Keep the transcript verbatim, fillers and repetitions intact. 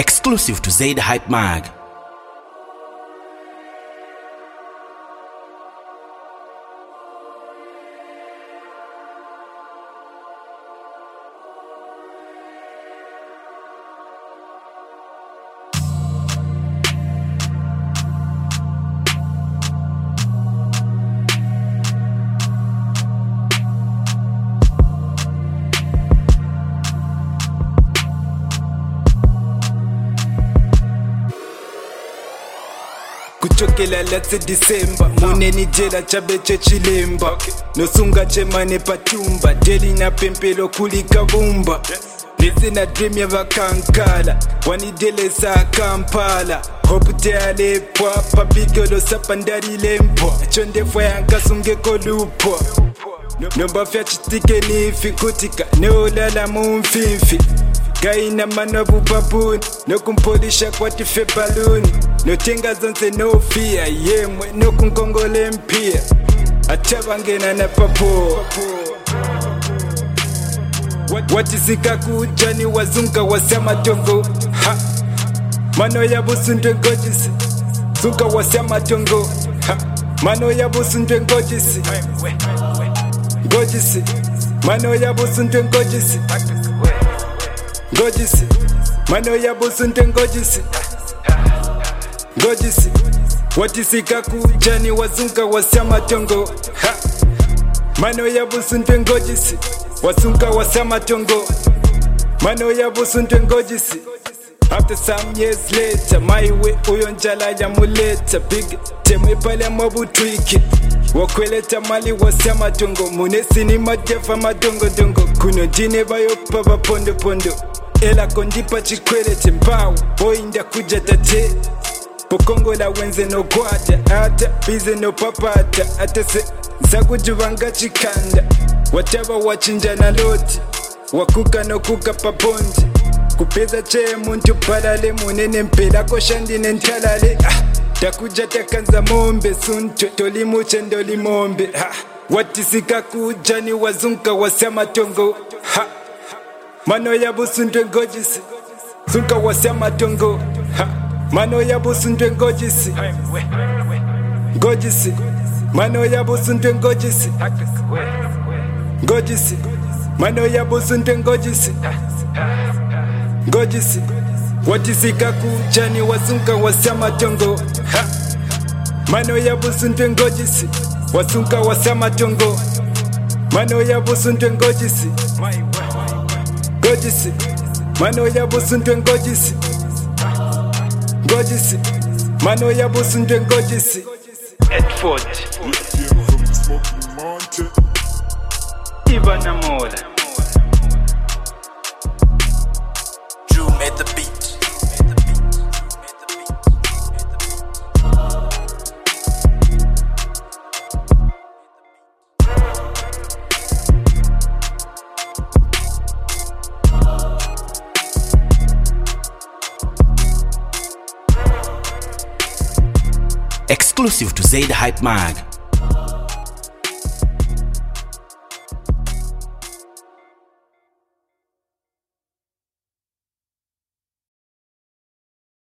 Exclusive to Zaid Hype Mag. Kuchokela latse December Muneni jela chabeche chilemba okay. Nosunga chemane patumba Deli na pempelo kulika vumba Lisi na dream ya vakankala Wanidele sa Kampala Hope te alepwa Papikolo sapandari lempo Chonde fwa yanka sunge kolupo Nomba fya chitike nifi kutika Neolala mumfifi Gaina manobu babuni No kumpolisha kwa tife baluni No tenga zonse no fear Yemwe no kunkongole mpia Achabangena na papo Watisika kujani wazunga wasama tongo ha. Mano ya busundwe ngojisi Zunga wasama tongo ha. Mano ya busundwe ngojisi Ngojisi Mano ya busundwe ngojisi Ngojisi Mano ya busundwe ngojisi Ngojisi Watisika kujani wazunga wasama tongo ha. Mano ya busundwe ngojisi Wazunga wasama tongo Mano ya busundwe ngojisi. After some years later My way uyo njala ya muleta Big temwe pale mabu twiki Wakweleta mali wasama tongo Munesi ni majefa madongo dongo Kuno jine bayo paba pondo pondo Ela kondipa chikwelete mbawo Boinda kuja tate Pokongo la wenze no gwada Ata bize no papata Ata se zakujuvanga chikanda Wataba wachinja na loti Wakuka no kuka papondi Kupeza che muntu palale Munene mpela koshandi nentalale ah. Takuja takanza mombe Sunto tolimuche ndoli mombe ha. Watisika kujani wazunka wasama tongo ha. Mano ya busundwe ngojisi Zunka wasama tongo ha. Mano ya busundwe ngojisi Ngojisi Mano ya busundwe ngojisi Ngojisi Mano ya busundwe ngojisi Ngojisi Watisika kujani wazunka wasama tongo ha. Mano ya busundwe ngojisi Wazunka wasama tongo Mano ya busundwe ngojisi Ngojisi Mano ya busundwe ngojisi Ngojisi Mano ya busundwe ngojisi Edford Ivana Mola Drew made the beat. Exclusive to Zaid Hype Mag.